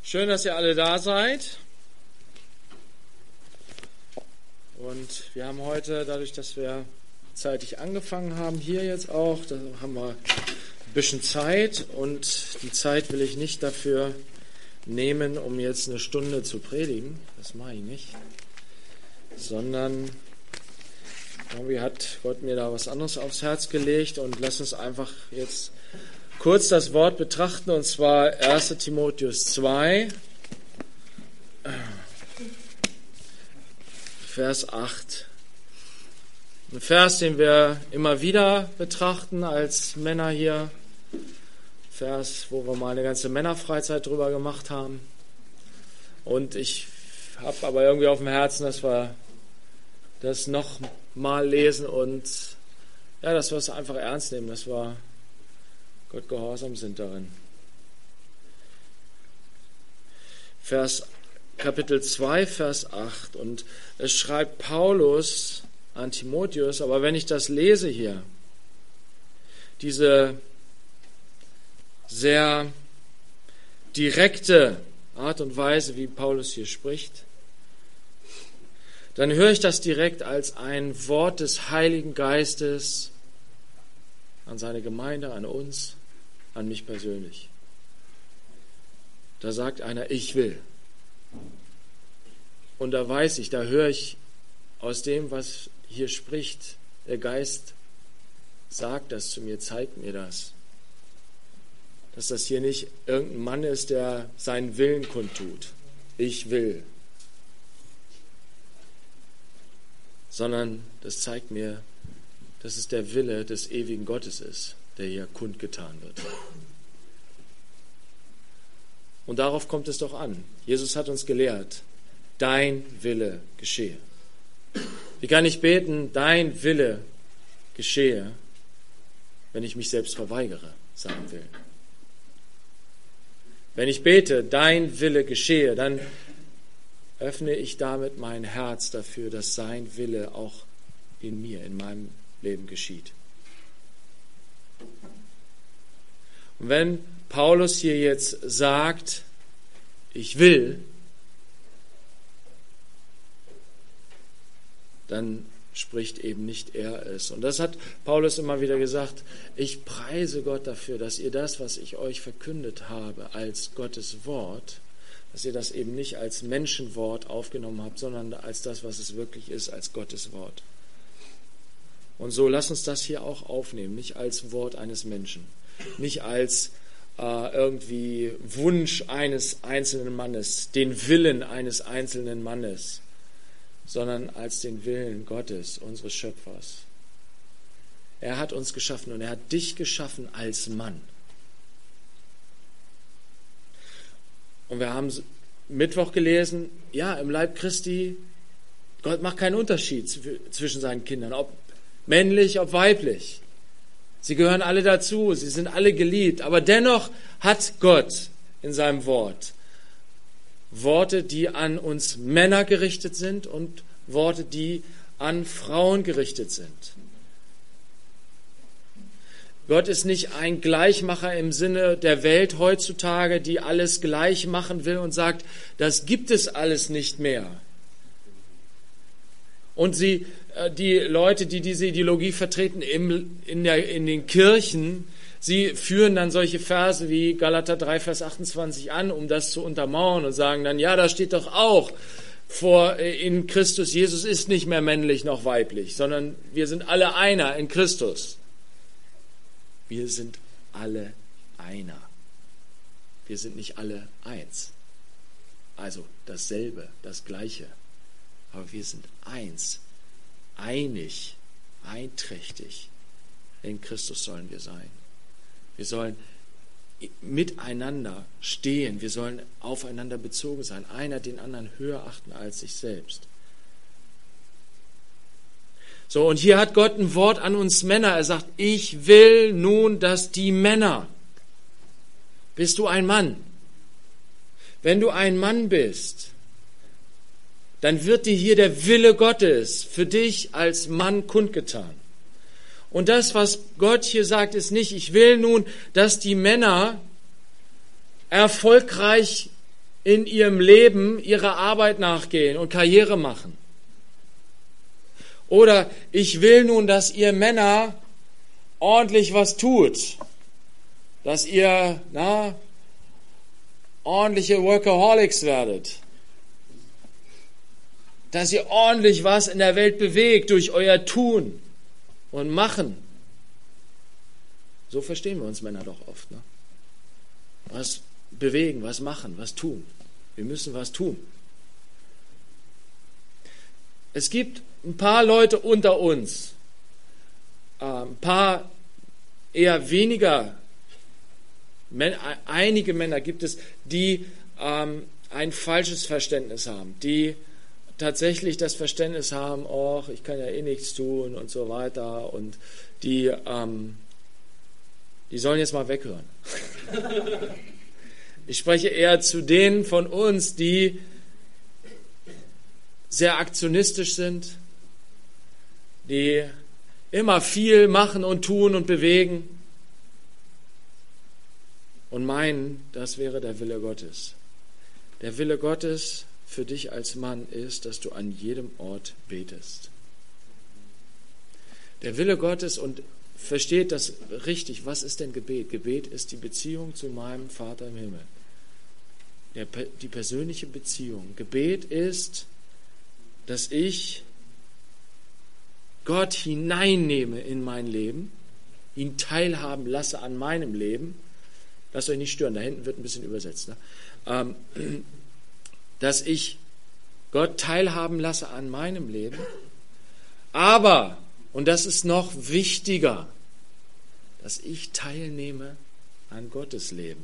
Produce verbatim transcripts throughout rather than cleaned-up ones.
Schön, dass ihr alle da seid. Und wir haben heute, dadurch, dass wir zeitig angefangen haben, hier jetzt auch, da haben wir ein bisschen Zeit. Und die Zeit will ich nicht dafür nehmen, um jetzt eine Stunde zu predigen. Das mache ich nicht. Sondern irgendwie hat Gott mir da was anderes aufs Herz gelegt. Und lass uns einfach jetzt kurz das Wort betrachten, und zwar erster Timotheus zwei, Vers acht. Ein Vers, den wir immer wieder betrachten als Männer hier. Vers, wo wir mal eine ganze Männerfreizeit drüber gemacht haben. Und ich habe aber irgendwie auf dem Herzen, dass wir das noch mal lesen und ja, dass wir es einfach ernst nehmen, dass wir Gott gehorsam sind darin. Vers, Kapitel zwei, Vers acht. Und es schreibt Paulus an Timotheus, aber wenn ich das lese hier, diese sehr direkte Art und Weise, wie Paulus hier spricht, dann höre ich das direkt als ein Wort des Heiligen Geistes an seine Gemeinde, an uns, an mich persönlich. Da sagt einer, ich will. Und da weiß ich, da höre ich aus dem, was hier spricht, der Geist sagt das zu mir, zeigt mir das. Dass das hier nicht irgendein Mann ist, der seinen Willen kundtut. Ich will. Sondern das zeigt mir, dass es der Wille des ewigen Gottes ist, der hier kundgetan wird. Und darauf kommt es doch an. Jesus hat uns gelehrt, dein Wille geschehe. Wie kann ich beten, dein Wille geschehe, wenn ich mich selbst verweigere, seinem Willen? Wenn ich bete, dein Wille geschehe, dann öffne ich damit mein Herz dafür, dass sein Wille auch in mir, in meinem Leben geschieht. Und wenn Paulus hier jetzt sagt, ich will, dann spricht eben nicht er es. Und das hat Paulus immer wieder gesagt, ich preise Gott dafür, dass ihr das, was ich euch verkündet habe, als Gottes Wort, dass ihr das eben nicht als Menschenwort aufgenommen habt, sondern als das, was es wirklich ist, als Gottes Wort. Und so lasst uns das hier auch aufnehmen, nicht als Wort eines Menschen, nicht als äh, irgendwie Wunsch eines einzelnen Mannes, den Willen eines einzelnen Mannes, sondern als den Willen Gottes, unseres Schöpfers. Er hat uns geschaffen und er hat dich geschaffen als Mann. Und wir haben Mittwoch gelesen, ja, im Leib Christi, Gott macht keinen Unterschied zwischen seinen Kindern, ob männlich, ob weiblich. Sie gehören alle dazu, sie sind alle geliebt, aber dennoch hat Gott in seinem Wort Worte, die an uns Männer gerichtet sind und Worte, die an Frauen gerichtet sind. Gott ist nicht ein Gleichmacher im Sinne der Welt heutzutage, die alles gleich machen will und sagt, das gibt es alles nicht mehr. Und sie, die Leute, die diese Ideologie vertreten im, in, der, in den Kirchen, sie führen dann solche Verse wie Galater drei, Vers achtundzwanzig an, um das zu untermauern und sagen dann, ja, da steht doch auch vor, in Christus, Jesus ist nicht mehr männlich noch weiblich, sondern wir sind alle einer in Christus. Wir sind alle einer. Wir sind nicht alle eins. Also dasselbe, das Gleiche. Aber wir sind eins, einig, einträchtig. In Christus sollen wir sein. Wir sollen miteinander stehen. Wir sollen aufeinander bezogen sein. Einer den anderen höher achten als sich selbst. So, und hier hat Gott ein Wort an uns Männer. Er sagt, ich will nun, dass die Männer, bist du ein Mann? Wenn du ein Mann bist, dann wird dir hier der Wille Gottes für dich als Mann kundgetan. Und das, was Gott hier sagt, ist nicht, ich will nun, dass die Männer erfolgreich in ihrem Leben ihrer Arbeit nachgehen und Karriere machen. Oder ich will nun, dass ihr Männer ordentlich was tut, dass ihr na, ordentliche Workaholics werdet, dass ihr ordentlich was in der Welt bewegt durch euer Tun und Machen. So verstehen wir uns Männer doch oft. Ne? Was bewegen, was machen, was tun. Wir müssen was tun. Es gibt ein paar Leute unter uns, äh, ein paar eher weniger, einige Männer gibt es, die ähm, ein falsches Verständnis haben, die tatsächlich das Verständnis haben, oh, ich kann ja eh nichts tun und so weiter und die, ähm, die sollen jetzt mal weghören. Ich spreche eher zu denen von uns, die sehr aktionistisch sind, die immer viel machen und tun und bewegen und meinen, das wäre der Wille Gottes. Der Wille Gottes für dich als Mann ist, dass du an jedem Ort betest. Der Wille Gottes, und versteht das richtig, was ist denn Gebet? Gebet ist die Beziehung zu meinem Vater im Himmel. Der, die persönliche Beziehung. Gebet ist, dass ich Gott hineinnehme in mein Leben, ihn teilhaben lasse an meinem Leben. Lasst euch nicht stören, da hinten wird ein bisschen übersetzt. Ne? Ähm, dass ich Gott teilhaben lasse an meinem Leben, aber, und das ist noch wichtiger, dass ich teilnehme an Gottes Leben.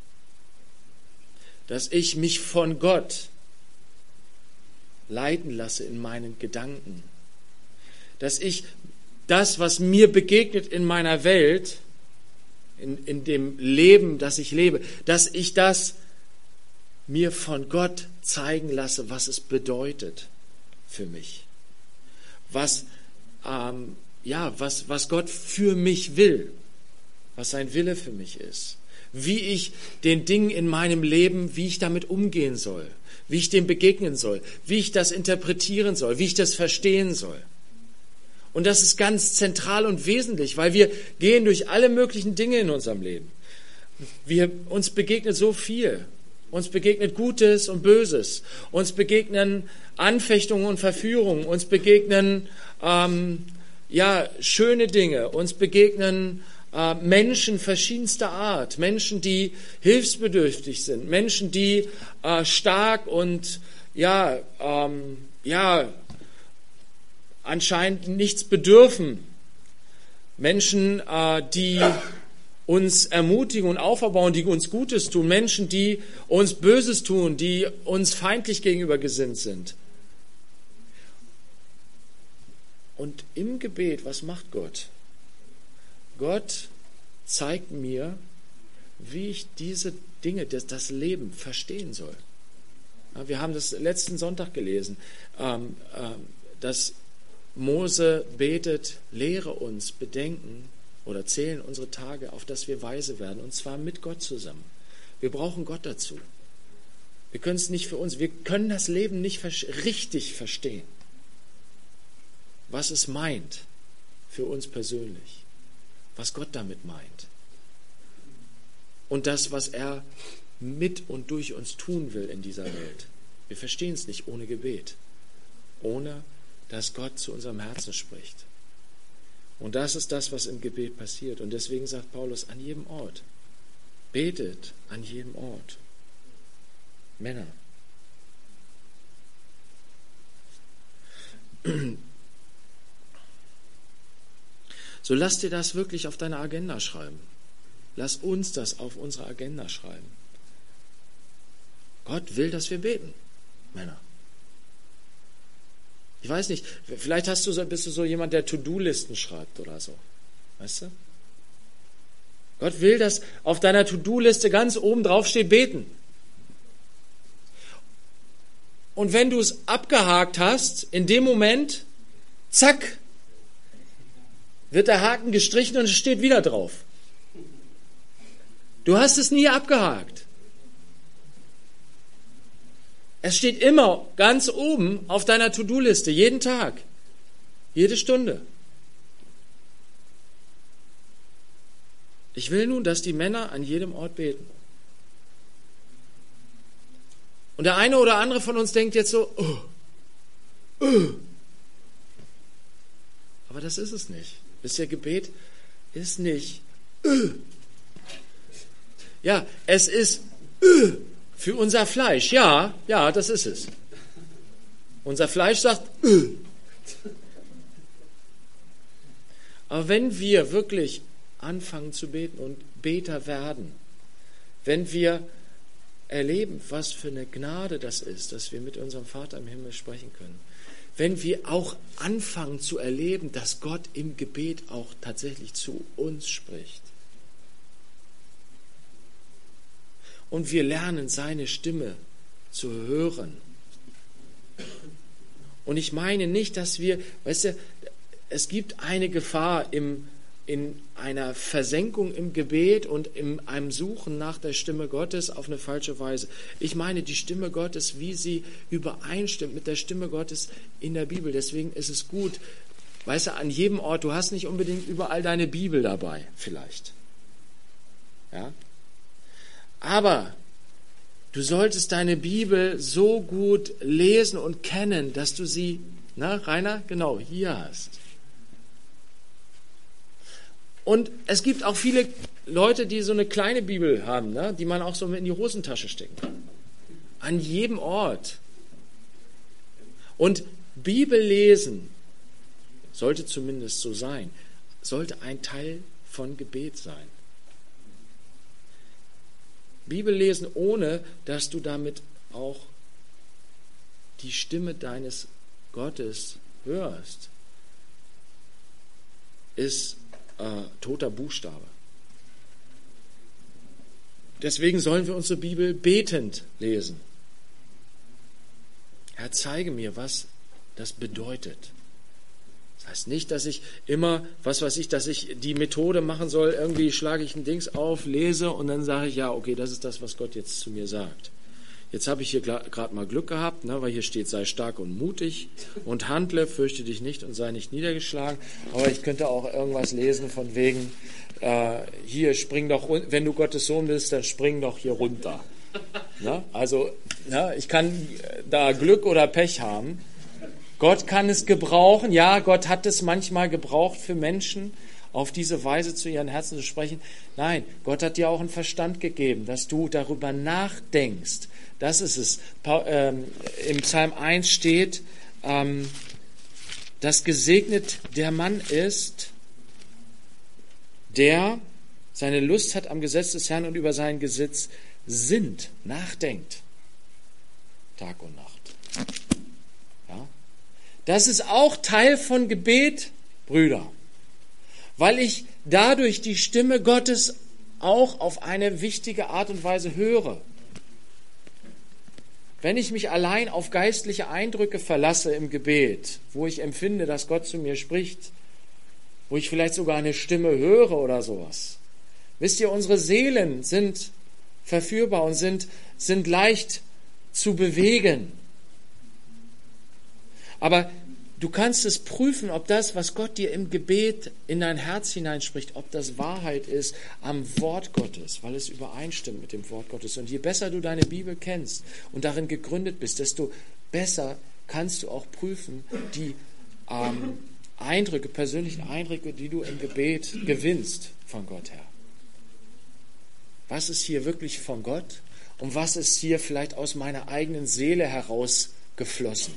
Dass ich mich von Gott leiten lasse in meinen Gedanken. Dass ich das, was mir begegnet in meiner Welt, in, in dem Leben, das ich lebe, dass ich das mir von Gott zeigen lasse, was es bedeutet für mich. Was, ähm, ja, was, was Gott für mich will. Was sein Wille für mich ist. Wie ich den Dingen in meinem Leben, wie ich damit umgehen soll. Wie ich dem begegnen soll. Wie ich das interpretieren soll. Wie ich das verstehen soll. Und das ist ganz zentral und wesentlich, weil wir gehen durch alle möglichen Dinge in unserem Leben. Wir, uns begegnet so viel. Uns begegnet Gutes und Böses. Uns begegnen Anfechtungen und Verführungen. Uns begegnen ähm, ja, schöne Dinge. Uns begegnen äh, Menschen verschiedenster Art. Menschen, die hilfsbedürftig sind. Menschen, die äh, stark und ja, ähm, ja, anscheinend nichts bedürfen. Menschen, äh, die uns ermutigen und aufbauen, die uns Gutes tun. Menschen, die uns Böses tun, die uns feindlich gegenüber gesinnt sind. Und im Gebet, was macht Gott? Gott zeigt mir, wie ich diese Dinge, das, das Leben verstehen soll. Wir haben das letzten Sonntag gelesen, ähm, äh, dass Mose betet, lehre uns bedenken oder zählen unsere Tage, auf dass wir weise werden, und zwar mit Gott zusammen. Wir brauchen Gott dazu. Wir können es nicht für uns, wir können das Leben nicht richtig verstehen, was es meint für uns persönlich, was Gott damit meint. Und das, was er mit und durch uns tun will in dieser Welt. Wir verstehen es nicht ohne Gebet, ohne dass Gott zu unserem Herzen spricht. Und das ist das, was im Gebet passiert. Und deswegen sagt Paulus, an jedem Ort. Betet an jedem Ort. Männer. So lass dir das wirklich auf deine Agenda schreiben. Lass uns das auf unsere Agenda schreiben. Gott will, dass wir beten, Männer. Ich weiß nicht, vielleicht hast du so, bist du so jemand, der To-Do-Listen schreibt oder so. Weißt du? Gott will, dass auf deiner To-Do-Liste ganz oben drauf steht, beten. Und wenn du es abgehakt hast, in dem Moment, zack, wird der Haken gestrichen und es steht wieder drauf. Du hast es nie abgehakt. Es steht immer ganz oben auf deiner To-Do-Liste, jeden Tag, jede Stunde. Ich will nun, dass die Männer an jedem Ort beten. Und der eine oder andere von uns denkt jetzt so, oh, oh. Aber das ist es nicht. Wisst ihr, Gebet ist nicht, oh. Ja, es ist oh, für unser Fleisch. Ja, ja, das ist es. Unser Fleisch sagt, oh. Aber wenn wir wirklich anfangen zu beten und Beter werden, wenn wir erleben, was für eine Gnade das ist, dass wir mit unserem Vater im Himmel sprechen können, wenn wir auch anfangen zu erleben, dass Gott im Gebet auch tatsächlich zu uns spricht und wir lernen, seine Stimme zu hören. Und ich meine nicht, dass wir, weißt du, es gibt eine Gefahr im in einer Versenkung im Gebet und in einem Suchen nach der Stimme Gottes auf eine falsche Weise. Ich meine die Stimme Gottes, wie sie übereinstimmt mit der Stimme Gottes in der Bibel. Deswegen ist es gut, weißt du, an jedem Ort, du hast nicht unbedingt überall deine Bibel dabei, vielleicht. Ja? Aber du solltest deine Bibel so gut lesen und kennen, dass du sie, na, Rainer, genau, hier hast. Und es gibt auch viele Leute, die so eine kleine Bibel haben, ne, die man auch so in die Hosentasche stecken kann. An jedem Ort. Und Bibel lesen sollte zumindest so sein, sollte ein Teil von Gebet sein. Bibel lesen, ohne dass du damit auch die Stimme deines Gottes hörst, ist Äh, toter Buchstabe. Deswegen sollen wir unsere Bibel betend lesen. Herr, zeige mir, was das bedeutet. Das heißt nicht, dass ich immer, was weiß ich, dass ich die Methode machen soll, irgendwie schlage ich ein Dings auf, lese und dann sage ich, ja, okay, das ist das, was Gott jetzt zu mir sagt. Jetzt habe ich hier gerade mal Glück gehabt, ne, weil hier steht, sei stark und mutig und handle, fürchte dich nicht und sei nicht niedergeschlagen. Aber ich könnte auch irgendwas lesen von wegen, äh, hier spring doch, wenn du Gottes Sohn bist, dann spring doch hier runter. Ne? Also ne, ich kann da Glück oder Pech haben. Gott kann es gebrauchen. Ja, Gott hat es manchmal gebraucht für Menschen, auf diese Weise zu ihren Herzen zu sprechen. Nein, Gott hat dir auch einen Verstand gegeben, dass du darüber nachdenkst. Das ist es. Im Psalm eins steht, dass gesegnet der Mann ist, der seine Lust hat am Gesetz des Herrn und über sein Gesetz sinnt, nachdenkt, Tag und Nacht. Ja? Das ist auch Teil von Gebet, Brüder, weil ich dadurch die Stimme Gottes auch auf eine wichtige Art und Weise höre. Wenn ich mich allein auf geistliche Eindrücke verlasse im Gebet, wo ich empfinde, dass Gott zu mir spricht, wo ich vielleicht sogar eine Stimme höre oder sowas. Wisst ihr, unsere Seelen sind verführbar und sind, sind leicht zu bewegen. Aber du kannst es prüfen, ob das, was Gott dir im Gebet in dein Herz hineinspricht, ob das Wahrheit ist am Wort Gottes, weil es übereinstimmt mit dem Wort Gottes. Und je besser du deine Bibel kennst und darin gegründet bist, desto besser kannst du auch prüfen die ähm, Eindrücke, persönlichen Eindrücke, die du im Gebet gewinnst von Gott her. Was ist hier wirklich von Gott und was ist hier vielleicht aus meiner eigenen Seele heraus geflossen?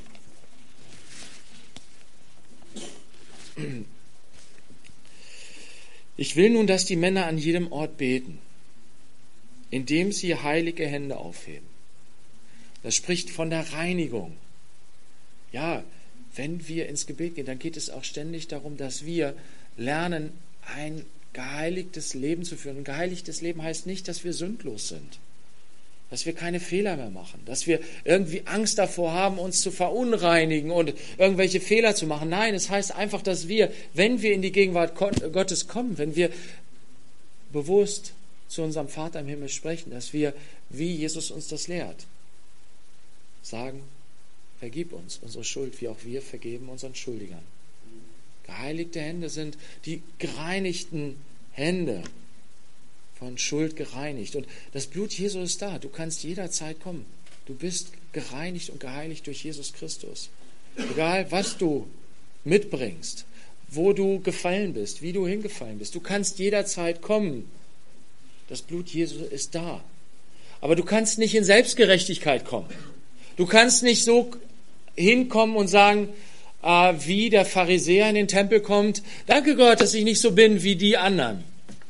Ich will nun, dass die Männer an jedem Ort beten, indem sie heilige Hände aufheben. Das spricht von der Reinigung. Ja, wenn wir ins Gebet gehen, dann geht es auch ständig darum, dass wir lernen, ein geheiligtes Leben zu führen. Ein geheiligtes Leben heißt nicht, dass wir sündlos sind, dass wir keine Fehler mehr machen, dass wir irgendwie Angst davor haben, uns zu verunreinigen und irgendwelche Fehler zu machen. Nein, es heißt einfach, dass wir, wenn wir in die Gegenwart Gottes kommen, wenn wir bewusst zu unserem Vater im Himmel sprechen, dass wir, wie Jesus uns das lehrt, sagen, vergib uns unsere Schuld, wie auch wir vergeben unseren Schuldigern. Geheiligte Hände sind die gereinigten Hände, von Schuld gereinigt. Und das Blut Jesu ist da. Du kannst jederzeit kommen. Du bist gereinigt und geheiligt durch Jesus Christus. Egal, was du mitbringst, wo du gefallen bist, wie du hingefallen bist. Du kannst jederzeit kommen. Das Blut Jesu ist da. Aber du kannst nicht in Selbstgerechtigkeit kommen. Du kannst nicht so hinkommen und sagen, äh, wie der Pharisäer in den Tempel kommt, danke Gott, dass ich nicht so bin wie die anderen.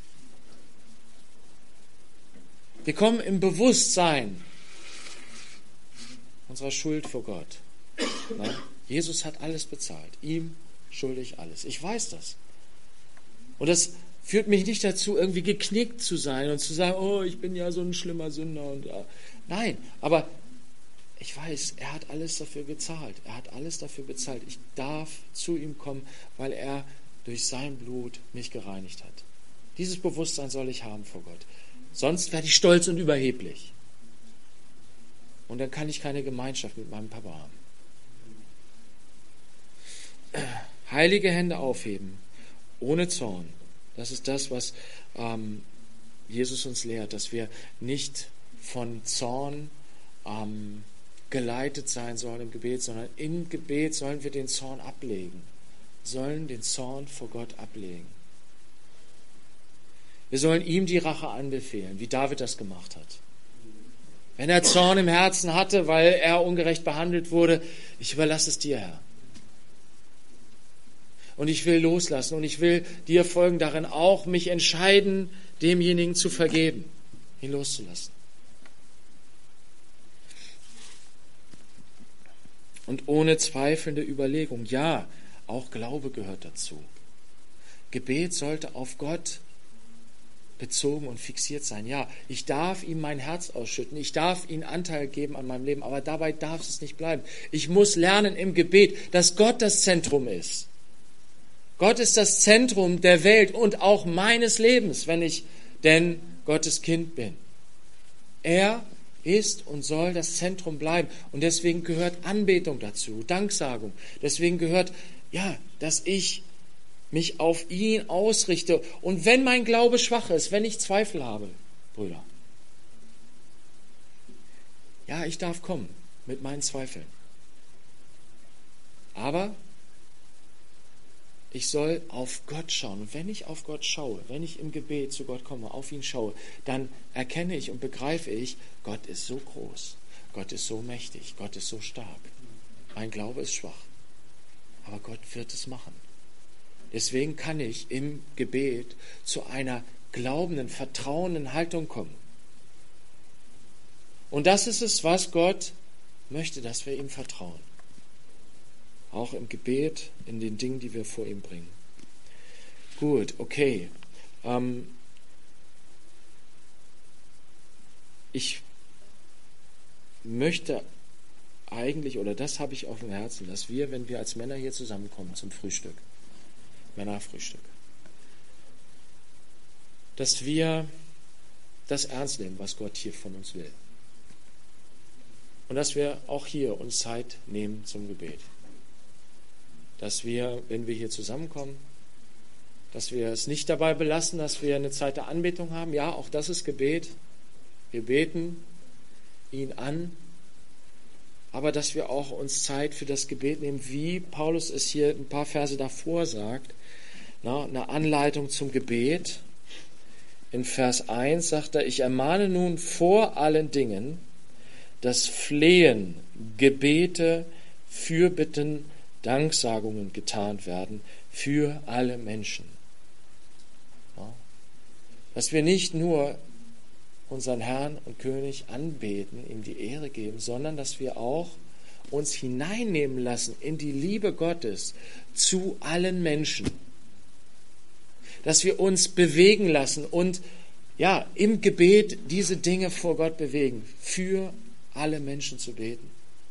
Wir kommen im Bewusstsein unserer Schuld vor Gott. Na? Jesus hat alles bezahlt. Ihm schulde ich alles. Ich weiß das. Und das führt mich nicht dazu, irgendwie geknickt zu sein und zu sagen, oh, ich bin ja so ein schlimmer Sünder. Und, äh, nein, aber ich weiß, er hat alles dafür gezahlt. Er hat alles dafür bezahlt. Ich darf zu ihm kommen, weil er durch sein Blut mich gereinigt hat. Dieses Bewusstsein soll ich haben vor Gott. Sonst werde ich stolz und überheblich. Und dann kann ich keine Gemeinschaft mit meinem Papa haben. Heilige Hände aufheben, ohne Zorn. Das ist das, was ähm, Jesus uns lehrt, dass wir nicht von Zorn ähm, geleitet sein sollen im Gebet, sondern im Gebet sollen wir den Zorn ablegen, sollen den Zorn vor Gott ablegen. Wir sollen ihm die Rache anbefehlen, wie David das gemacht hat. Wenn er Zorn im Herzen hatte, weil er ungerecht behandelt wurde, ich überlasse es dir, Herr. Und ich will loslassen und ich will dir folgen, darin auch mich entscheiden, demjenigen zu vergeben, ihn loszulassen. Und ohne zweifelnde Überlegung, ja, auch Glaube gehört dazu. Gebet sollte auf Gott bezogen und fixiert sein. Ja, ich darf ihm mein Herz ausschütten, ich darf ihm Anteil geben an meinem Leben, aber dabei darf es nicht bleiben. Ich muss lernen im Gebet, dass Gott das Zentrum ist. Gott ist das Zentrum der Welt und auch meines Lebens, wenn ich denn Gottes Kind bin. Er ist und soll das Zentrum bleiben. Und deswegen gehört Anbetung dazu, Danksagung. Deswegen gehört, ja, dass ich mich auf ihn ausrichte. Und wenn mein Glaube schwach ist, wenn ich Zweifel habe, Brüder, ja, ich darf kommen mit meinen Zweifeln. Aber ich soll auf Gott schauen. Und wenn ich auf Gott schaue, wenn ich im Gebet zu Gott komme, auf ihn schaue, dann erkenne ich und begreife ich, Gott ist so groß, Gott ist so mächtig, Gott ist so stark. Mein Glaube ist schwach, aber Gott wird es machen. Deswegen kann ich im Gebet zu einer glaubenden, vertrauenden Haltung kommen. Und das ist es, was Gott möchte, dass wir ihm vertrauen. Auch im Gebet, in den Dingen, die wir vor ihm bringen. Gut, okay. Ähm, ich möchte eigentlich, oder das habe ich auf dem Herzen, dass wir, wenn wir als Männer hier zusammenkommen zum Frühstück, Männerfrühstück, dass wir das ernst nehmen, was Gott hier von uns will. Und dass wir auch hier uns Zeit nehmen zum Gebet. Dass wir, wenn wir hier zusammenkommen, dass wir es nicht dabei belassen, dass wir eine Zeit der Anbetung haben. Ja, auch das ist Gebet. Wir beten ihn an. Aber dass wir auch uns Zeit für das Gebet nehmen, wie Paulus es hier ein paar Verse davor sagt. Na, eine Anleitung zum Gebet. In Vers eins sagt er, ich ermahne nun vor allen Dingen, dass Flehen, Gebete, Fürbitten, Danksagungen getan werden für alle Menschen. Ja. Dass wir nicht nur unseren Herrn und König anbeten, ihm die Ehre geben, sondern dass wir auch uns hineinnehmen lassen in die Liebe Gottes zu allen Menschen. Dass wir uns bewegen lassen und ja, im Gebet diese Dinge vor Gott bewegen, für alle Menschen zu beten.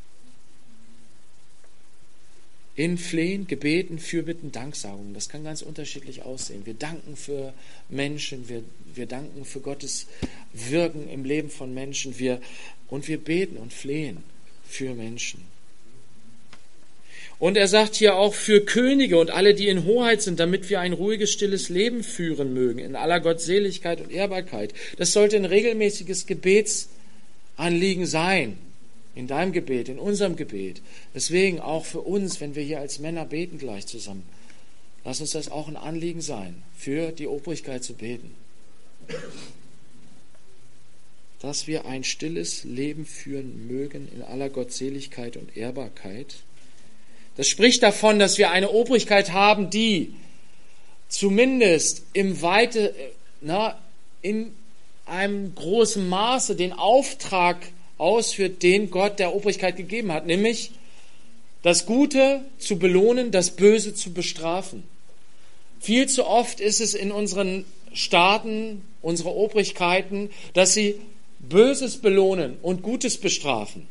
In Flehen, Gebeten, Fürbitten, Danksagungen. Das kann ganz unterschiedlich aussehen. Wir danken für Menschen, wir, wir danken für Gottes Wirken im Leben von Menschen. Wir, und wir beten und flehen für Menschen. Und er sagt hier auch für Könige und alle, die in Hoheit sind, damit wir ein ruhiges, stilles Leben führen mögen, in aller Gottseligkeit und Ehrbarkeit. Das sollte ein regelmäßiges Gebetsanliegen sein. In deinem Gebet, in unserem Gebet. Deswegen auch für uns, wenn wir hier als Männer beten gleich zusammen. Lass uns das auch ein Anliegen sein, für die Obrigkeit zu beten. Dass wir ein stilles Leben führen mögen in aller Gottseligkeit und Ehrbarkeit. Das spricht davon, dass wir eine Obrigkeit haben, die zumindest im Weite, na, in einem großen Maße den Auftrag ausführt, den Gott der Obrigkeit gegeben hat, nämlich das Gute zu belohnen, das Böse zu bestrafen. Viel zu oft ist es in unseren Staaten, unsere Obrigkeiten, dass sie Böses belohnen und Gutes bestrafen.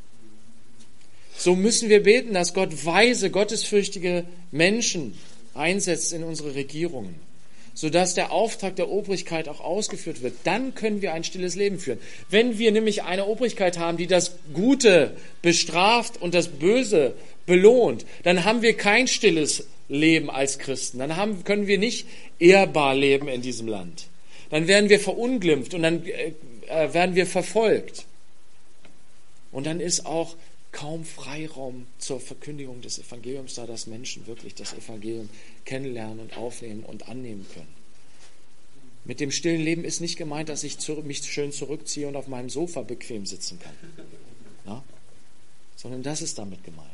So müssen wir beten, dass Gott weise, gottesfürchtige Menschen einsetzt in unsere Regierungen, sodass der Auftrag der Obrigkeit auch ausgeführt wird. Dann können wir ein stilles Leben führen. Wenn wir nämlich eine Obrigkeit haben, die das Gute bestraft und das Böse belohnt, dann haben wir kein stilles Leben als Christen. Dann haben, können wir nicht ehrbar leben in diesem Land. Dann werden wir verunglimpft und dann äh, werden wir verfolgt. Und dann ist auch kaum Freiraum zur Verkündigung des Evangeliums da, dass Menschen wirklich das Evangelium kennenlernen und aufnehmen und annehmen können. Mit dem stillen Leben ist nicht gemeint, dass ich mich schön zurückziehe und auf meinem Sofa bequem sitzen kann. Ja? Sondern das ist damit gemeint.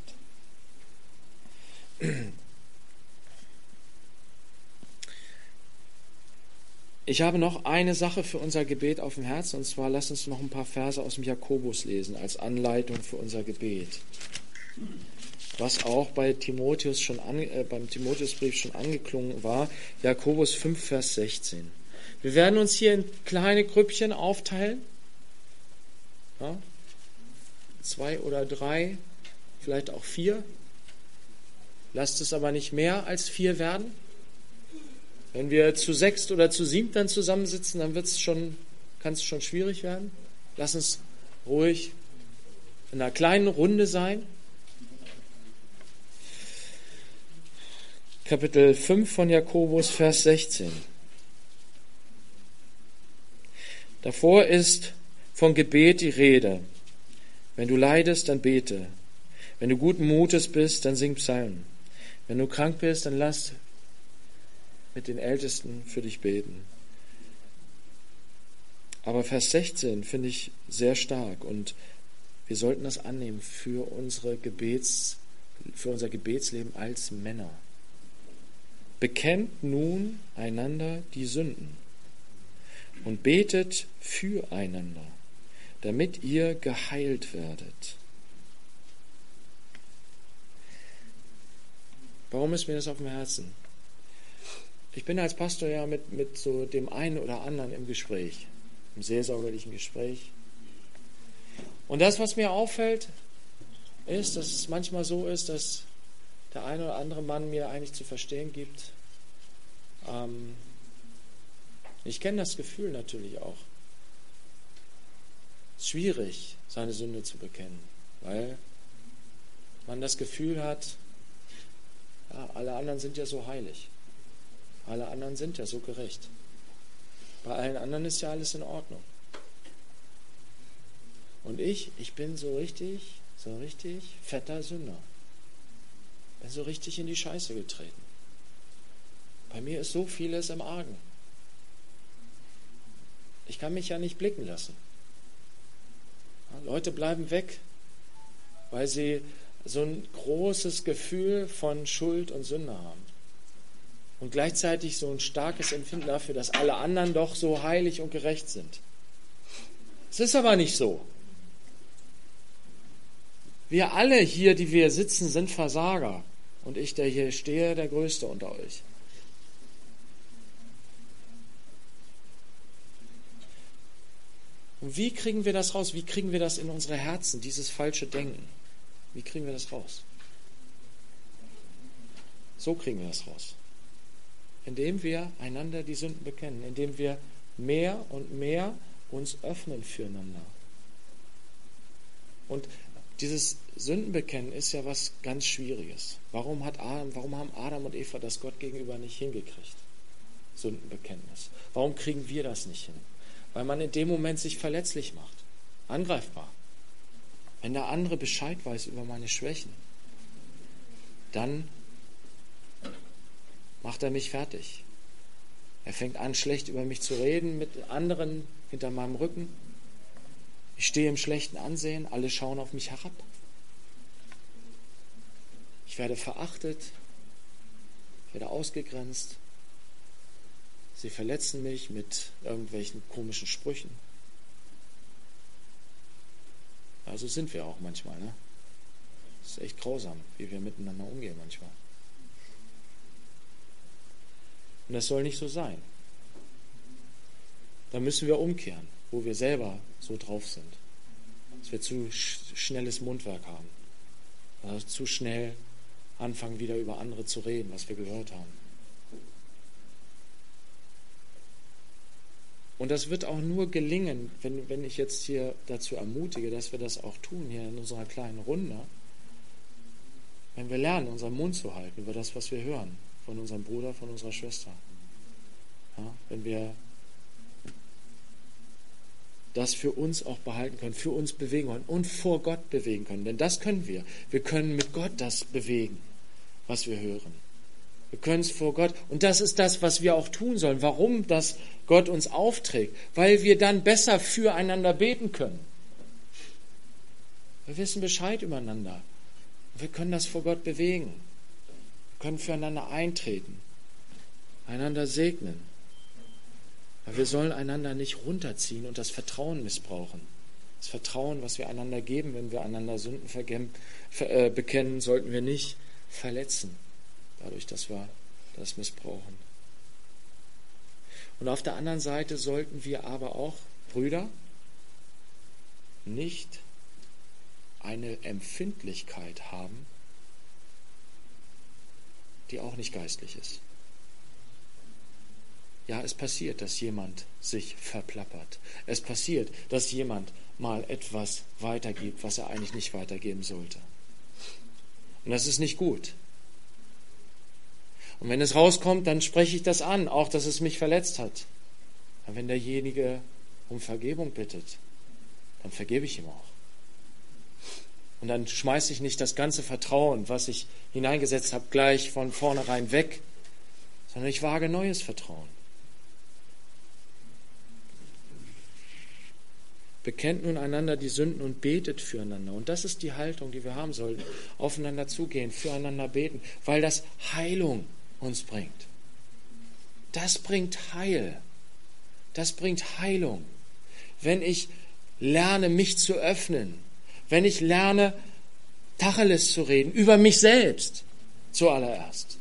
Ich habe noch eine Sache für unser Gebet auf dem Herzen, und zwar lass uns noch ein paar Verse aus dem Jakobus lesen als Anleitung für unser Gebet. Was auch bei Timotheus schon an, äh, beim Timotheusbrief schon angeklungen war, Jakobus fünf, Vers sechzehn. Wir werden uns hier in kleine Grüppchen aufteilen. Ja? Zwei oder drei, vielleicht auch vier. Lasst es aber nicht mehr als vier werden. Wenn wir zu sechst oder zu siebt dann zusammensitzen, dann wird's schon, kann es schon schwierig werden. Lass uns ruhig in einer kleinen Runde sein. Kapitel fünf von Jakobus, Vers sechzehn. Davor ist von Gebet die Rede. Wenn du leidest, dann bete. Wenn du guten Mutes bist, dann sing Psalmen. Wenn du krank bist, dann lass mit den Ältesten für dich beten. Aber Vers sechzehn finde ich sehr stark und wir sollten das annehmen für unsere Gebets, für unser Gebetsleben als Männer. Bekennt nun einander die Sünden und betet füreinander, damit ihr geheilt werdet. Warum ist mir das auf dem Herzen? Ich bin als Pastor ja mit, mit so dem einen oder anderen im Gespräch, im seelsorgerlichen Gespräch. Und das, was mir auffällt, ist, dass es manchmal so ist, dass der eine oder andere Mann mir eigentlich zu verstehen gibt, ähm, ich kenne das Gefühl natürlich auch. Es ist schwierig, seine Sünde zu bekennen, weil man das Gefühl hat, ja, alle anderen sind ja so heilig. Alle anderen sind ja so gerecht. Bei allen anderen ist ja alles in Ordnung. Und ich, ich bin so richtig, so richtig fetter Sünder. Bin so richtig in die Scheiße getreten. Bei mir ist so vieles im Argen. Ich kann mich ja nicht blicken lassen. Ja, Leute bleiben weg, weil sie so ein großes Gefühl von Schuld und Sünde haben. Und gleichzeitig so ein starkes Empfinden dafür, dass alle anderen doch so heilig und gerecht sind. Es ist aber nicht so. Wir alle hier, die wir sitzen, sind Versager. Und ich, der hier stehe, der Größte unter euch. Und wie kriegen wir das raus? Wie kriegen wir das in unsere Herzen, dieses falsche Denken? Wie kriegen wir das raus? So kriegen wir das raus. Indem wir einander die Sünden bekennen, indem wir mehr und mehr uns öffnen füreinander. Und dieses Sündenbekennen ist ja was ganz Schwieriges. Warum hat Adam, warum haben Adam und Eva das Gott gegenüber nicht hingekriegt? Sündenbekenntnis. Warum kriegen wir das nicht hin? Weil man in dem Moment sich verletzlich macht, angreifbar. Wenn der andere Bescheid weiß über meine Schwächen, dann macht er mich fertig. Er fängt an, schlecht über mich zu reden mit anderen hinter meinem Rücken. Ich stehe im schlechten Ansehen, alle schauen auf mich herab. Ich werde verachtet, ich werde ausgegrenzt. Sie verletzen mich mit irgendwelchen komischen Sprüchen. Also sind wir auch manchmal, ne? Das ist echt grausam, wie wir miteinander umgehen manchmal. Und das soll nicht so sein. Da müssen wir umkehren, wo wir selber so drauf sind. Dass wir zu sch- schnelles Mundwerk haben. Also zu schnell anfangen, wieder über andere zu reden, was wir gehört haben. Und das wird auch nur gelingen, wenn, wenn ich jetzt hier dazu ermutige, dass wir das auch tun, hier in unserer kleinen Runde, wenn wir lernen, unseren Mund zu halten über das, was wir hören, von unserem Bruder, von unserer Schwester. Ja, wenn wir das für uns auch behalten können, für uns bewegen können und vor Gott bewegen können. Denn das können wir. Wir können mit Gott das bewegen, was wir hören. Wir können es vor Gott. Und das ist das, was wir auch tun sollen. Warum das Gott uns aufträgt? Weil wir dann besser füreinander beten können. Wir wissen Bescheid übereinander. Wir können das vor Gott bewegen. Wir können füreinander eintreten, einander segnen. Aber wir sollen einander nicht runterziehen und das Vertrauen missbrauchen. Das Vertrauen, was wir einander geben, wenn wir einander Sünden vergem- ver- äh, bekennen, sollten wir nicht verletzen, dadurch, dass wir das missbrauchen. Und auf der anderen Seite sollten wir aber auch, Brüder, nicht eine Empfindlichkeit haben, die auch nicht geistlich ist. Ja, es passiert, dass jemand sich verplappert. Es passiert, dass jemand mal etwas weitergibt, was er eigentlich nicht weitergeben sollte. Und das ist nicht gut. Und wenn es rauskommt, dann spreche ich das an, auch dass es mich verletzt hat. Aber wenn derjenige um Vergebung bittet, dann vergebe ich ihm auch. Und dann schmeiße ich nicht das ganze Vertrauen, was ich hineingesetzt habe, gleich von vornherein weg, sondern ich wage neues Vertrauen. Bekennt nun einander die Sünden und betet füreinander. Und das ist die Haltung, die wir haben sollten. Aufeinander zugehen, füreinander beten, weil das Heilung uns bringt. Das bringt Heil. Das bringt Heilung. Wenn ich lerne, mich zu öffnen, wenn ich lerne, Tacheles zu reden, über mich selbst zuallererst.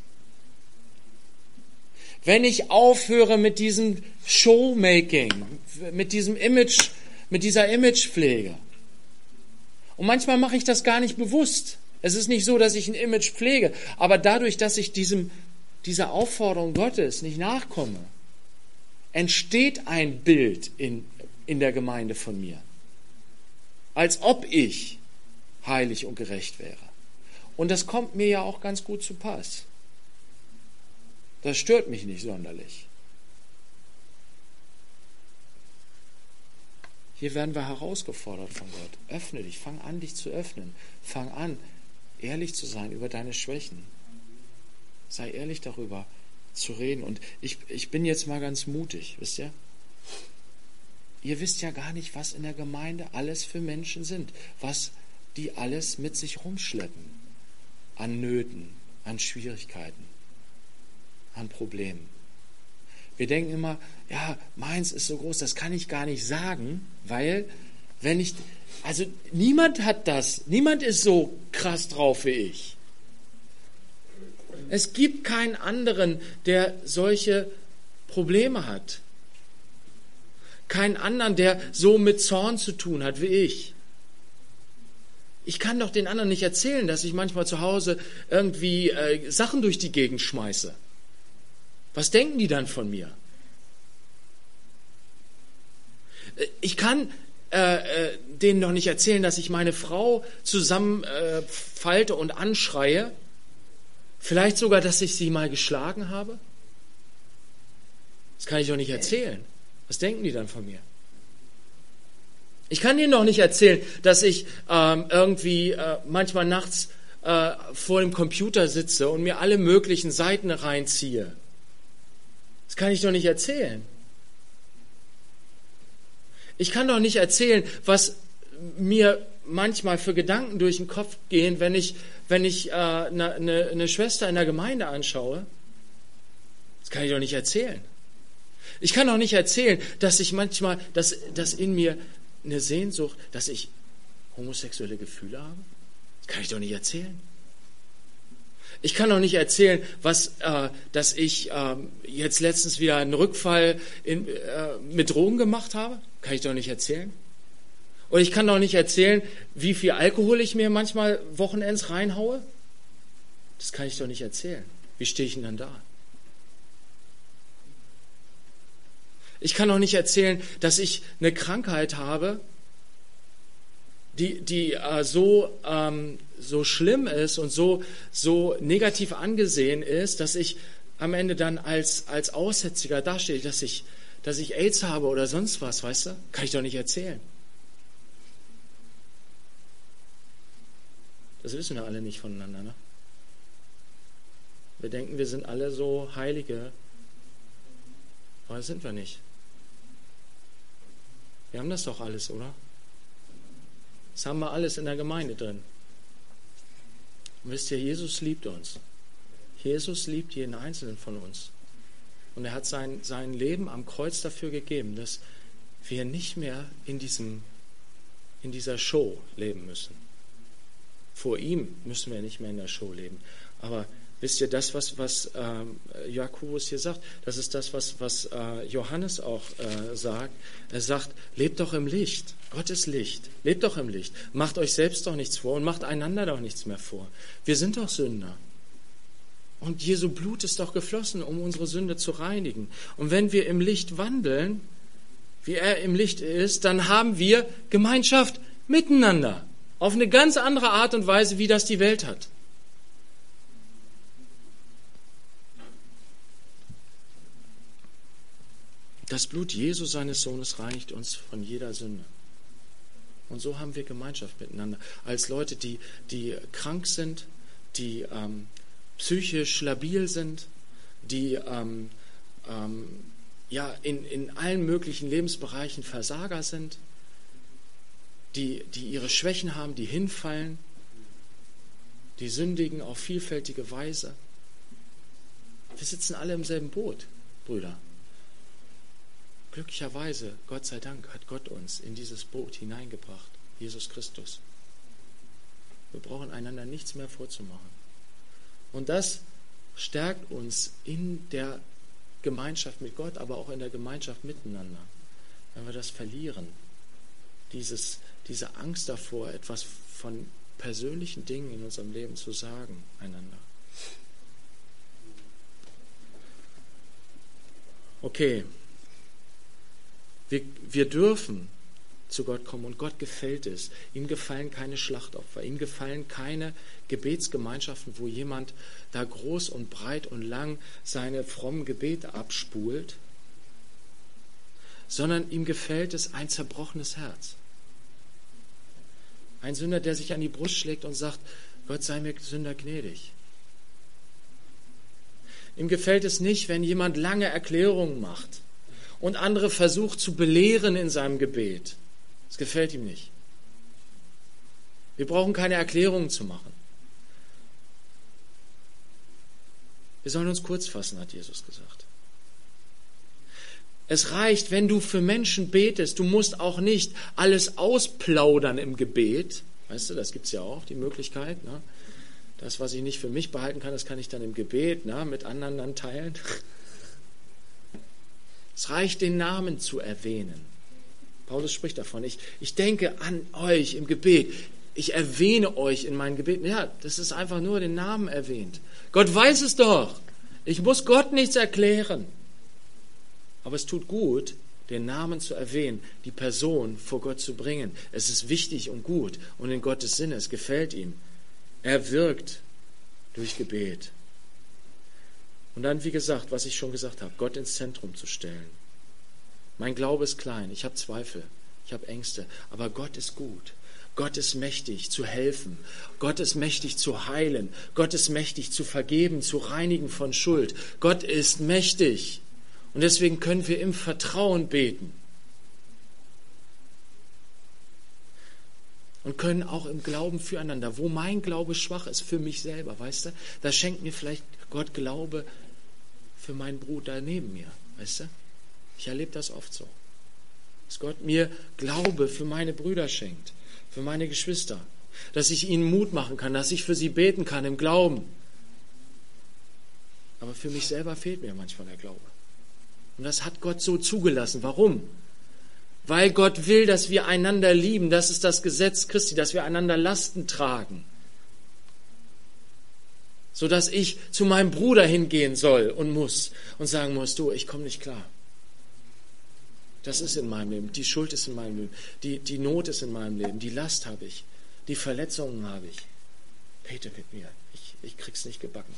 Wenn ich aufhöre mit diesem Showmaking, mit diesem Image, mit dieser Imagepflege. Und manchmal mache ich das gar nicht bewusst. Es ist nicht so, dass ich ein Image pflege, aber dadurch, dass ich diesem, dieser Aufforderung Gottes nicht nachkomme, entsteht ein Bild in, in der Gemeinde von mir. Als ob ich heilig und gerecht wäre. Und das kommt mir ja auch ganz gut zu Pass. Das stört mich nicht sonderlich. Hier werden wir herausgefordert von Gott. Öffne dich, fang an, dich zu öffnen. Fang an, ehrlich zu sein über deine Schwächen. Sei ehrlich darüber zu reden. Und ich, ich bin jetzt mal ganz mutig, wisst ihr? Ihr wisst ja gar nicht, was in der Gemeinde alles für Menschen sind, was die alles mit sich rumschleppen. An Nöten, an Schwierigkeiten, an Problemen. Wir denken immer, ja, meins ist so groß, das kann ich gar nicht sagen, weil, wenn ich, also niemand hat das, niemand ist so krass drauf wie ich. Es gibt keinen anderen, der solche Probleme hat. Keinen anderen, der so mit Zorn zu tun hat wie ich. Ich kann doch den anderen nicht erzählen, dass ich manchmal zu Hause irgendwie äh, Sachen durch die Gegend schmeiße. Was denken die dann von mir? Ich kann äh, äh, denen doch nicht erzählen, dass ich meine Frau zusammenfalte äh, und anschreie. Vielleicht sogar, dass ich sie mal geschlagen habe. Das kann ich doch nicht erzählen. Was denken die dann von mir? Ich kann denen doch nicht erzählen, dass ich ähm, irgendwie äh, manchmal nachts äh, vor dem Computer sitze und mir alle möglichen Seiten reinziehe. Das kann ich doch nicht erzählen. Ich kann doch nicht erzählen, was mir manchmal für Gedanken durch den Kopf gehen, wenn ich, wenn ich äh, eine, eine, eine Schwester in der Gemeinde anschaue. Das kann ich doch nicht erzählen. Ich kann doch nicht erzählen, dass ich manchmal, dass, dass in mir eine Sehnsucht, dass ich homosexuelle Gefühle habe. Das kann ich doch nicht erzählen. Ich kann doch nicht erzählen, was, äh, dass ich äh, jetzt letztens wieder einen Rückfall in, äh, mit Drogen gemacht habe. Kann ich doch nicht erzählen. Und ich kann doch nicht erzählen, wie viel Alkohol ich mir manchmal Wochenends reinhaue. Das kann ich doch nicht erzählen. Wie stehe ich denn dann da? Ich kann doch nicht erzählen, dass ich eine Krankheit habe, die, die äh, so, ähm, so schlimm ist und so, so negativ angesehen ist, dass ich am Ende dann als, als Aussätziger dastehe, dass ich, dass ich AIDS habe oder sonst was, weißt du? Kann ich doch nicht erzählen. Das wissen wir alle nicht voneinander. Ne? Wir denken, wir sind alle so Heilige, aber das sind wir nicht. Wir haben das doch alles, oder? Das haben wir alles in der Gemeinde drin. Und wisst ihr, Jesus liebt uns. Jesus liebt jeden Einzelnen von uns. Und er hat sein, sein Leben am Kreuz dafür gegeben, dass wir nicht mehr in, diesem, in dieser Show leben müssen. Vor ihm müssen wir nicht mehr in der Show leben. Aber wisst ihr, das, was, was äh, Jakobus hier sagt, das ist das, was, was äh, Johannes auch äh, sagt. Er sagt, lebt doch im Licht. Gott ist Licht. Lebt doch im Licht. Macht euch selbst doch nichts vor und macht einander doch nichts mehr vor. Wir sind doch Sünder. Und Jesu Blut ist doch geflossen, um unsere Sünde zu reinigen. Und wenn wir im Licht wandeln, wie er im Licht ist, dann haben wir Gemeinschaft miteinander. Auf eine ganz andere Art und Weise, wie das die Welt hat. Das Blut Jesu, seines Sohnes, reinigt uns von jeder Sünde. Und so haben wir Gemeinschaft miteinander. Als Leute, die, die krank sind, die ähm, psychisch labil sind, die ähm, ähm, ja, in, in allen möglichen Lebensbereichen Versager sind, die, die ihre Schwächen haben, die hinfallen, die sündigen auf vielfältige Weise. Wir sitzen alle im selben Boot, Brüder. Glücklicherweise, Gott sei Dank, hat Gott uns in dieses Boot hineingebracht, Jesus Christus. Wir brauchen einander nichts mehr vorzumachen. Und das stärkt uns in der Gemeinschaft mit Gott, aber auch in der Gemeinschaft miteinander. Wenn wir das verlieren, dieses, diese Angst davor, etwas von persönlichen Dingen in unserem Leben zu sagen, einander. Okay. Wir, wir dürfen zu Gott kommen und Gott gefällt es. Ihm gefallen keine Schlachtopfer, ihm gefallen keine Gebetsgemeinschaften, wo jemand da groß und breit und lang seine frommen Gebete abspult, sondern ihm gefällt es ein zerbrochenes Herz. Ein Sünder, der sich an die Brust schlägt und sagt, Gott sei mir Sünder gnädig. Ihm gefällt es nicht, wenn jemand lange Erklärungen macht und andere versucht zu belehren in seinem Gebet. Das gefällt ihm nicht. Wir brauchen keine Erklärungen zu machen. Wir sollen uns kurz fassen, hat Jesus gesagt. Es reicht, wenn du für Menschen betest. Du musst auch nicht alles ausplaudern im Gebet. Weißt du, das gibt es ja auch, die Möglichkeit. Ne? Das, was ich nicht für mich behalten kann, das kann ich dann im Gebet ne, mit anderen dann teilen. Es reicht, den Namen zu erwähnen. Paulus spricht davon. Ich, ich denke an euch im Gebet. Ich erwähne euch in meinen Gebeten. Ja, das ist einfach nur den Namen erwähnt. Gott weiß es doch. Ich muss Gott nichts erklären. Aber es tut gut, den Namen zu erwähnen, die Person vor Gott zu bringen. Es ist wichtig und gut und in Gottes Sinne, es gefällt ihm. Er wirkt durch Gebet. Und dann, wie gesagt, was ich schon gesagt habe, Gott ins Zentrum zu stellen. Mein Glaube ist klein, ich habe Zweifel, ich habe Ängste, aber Gott ist gut. Gott ist mächtig zu helfen. Gott ist mächtig zu heilen. Gott ist mächtig zu vergeben, zu reinigen von Schuld. Gott ist mächtig. Und deswegen können wir im Vertrauen beten. Und können auch im Glauben füreinander, wo mein Glaube schwach ist, für mich selber, weißt du, da schenkt mir vielleicht Gott Glaube für meinen Bruder neben mir, weißt du. Ich erlebe das oft so. Dass Gott mir Glaube für meine Brüder schenkt. Für meine Geschwister, dass ich ihnen Mut machen kann, dass ich für sie beten kann im Glauben. Aber für mich selber fehlt mir manchmal der Glaube. Und das hat Gott so zugelassen. Warum? Weil Gott will, dass wir einander lieben. Das ist das Gesetz Christi, dass wir einander Lasten tragen. Sodass ich zu meinem Bruder hingehen soll und muss und sagen muss, du, ich komme nicht klar. Das ist in meinem Leben. Die Schuld ist in meinem Leben. Die, die Not ist in meinem Leben. Die Last habe ich. Die Verletzungen habe ich. Bete mit mir. Ich, ich krieg's nicht gebacken.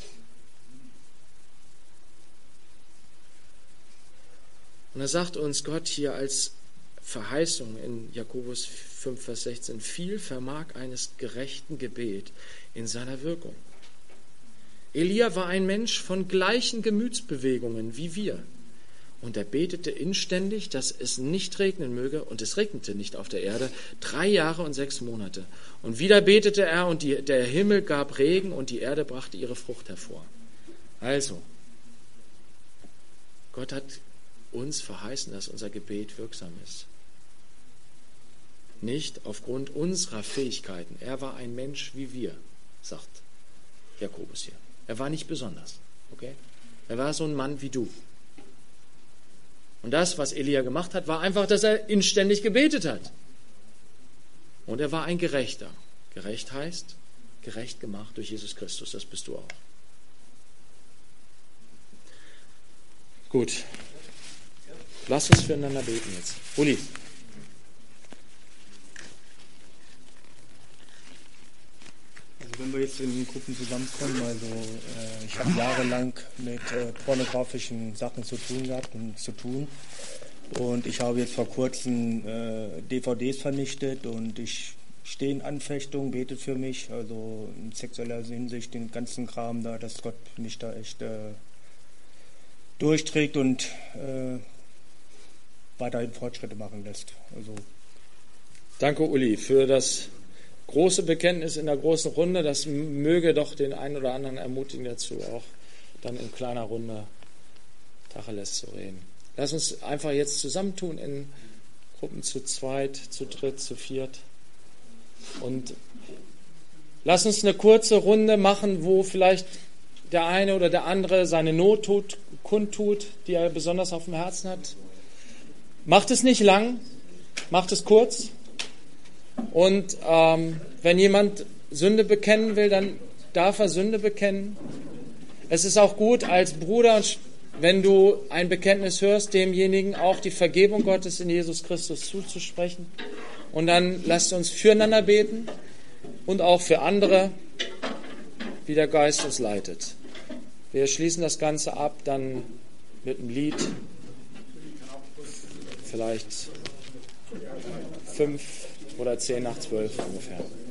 Und da sagt uns Gott hier als Verheißung in Jakobus fünf, Vers sechzehn, viel vermag eines gerechten Gebet in seiner Wirkung. Elia war ein Mensch von gleichen Gemütsbewegungen wie wir. Und er betete inständig, dass es nicht regnen möge, und es regnete nicht auf der Erde, drei Jahre und sechs Monate. Und wieder betete er, und die, der Himmel gab Regen, und die Erde brachte ihre Frucht hervor. Also, Gott hat uns verheißen, dass unser Gebet wirksam ist. Nicht aufgrund unserer Fähigkeiten. Er war ein Mensch wie wir, sagt Jakobus hier. Er war nicht besonders, okay? Er war so ein Mann wie du. Und das, was Elia gemacht hat, war einfach, dass er inständig gebetet hat. Und er war ein Gerechter. Gerecht heißt, gerecht gemacht durch Jesus Christus. Das bist du auch. Gut. Lass uns füreinander beten jetzt. Uli. Also wenn wir jetzt in Gruppen zusammenkommen, also äh, ich habe jahrelang mit äh, pornografischen Sachen zu tun gehabt und zu tun. Und ich habe jetzt vor kurzem äh, D V Ds vernichtet und ich stehe in Anfechtung, betet für mich, also in sexueller Hinsicht den ganzen Kram da, dass Gott mich da echt äh, durchträgt und äh, weiterhin Fortschritte machen lässt. Also Danke, Uli, für das große Bekenntnis in der großen Runde. Das möge doch den einen oder anderen ermutigen dazu, auch dann in kleiner Runde Tacheles zu reden. Lass uns einfach jetzt zusammentun in Gruppen zu zweit, zu dritt, zu viert. Und lass uns eine kurze Runde machen, wo vielleicht der eine oder der andere seine Not tut, kundtut, die er besonders auf dem Herzen hat. Macht es nicht lang, macht es kurz. Und ähm, wenn jemand Sünde bekennen will, dann darf er Sünde bekennen. Es ist auch gut als Bruder, wenn du ein Bekenntnis hörst, demjenigen auch die Vergebung Gottes in Jesus Christus zuzusprechen. Und dann lasst uns füreinander beten und auch für andere, wie der Geist uns leitet. Wir schließen das Ganze ab dann mit einem Lied, vielleicht fünf oder zehn nach zwölf ungefähr.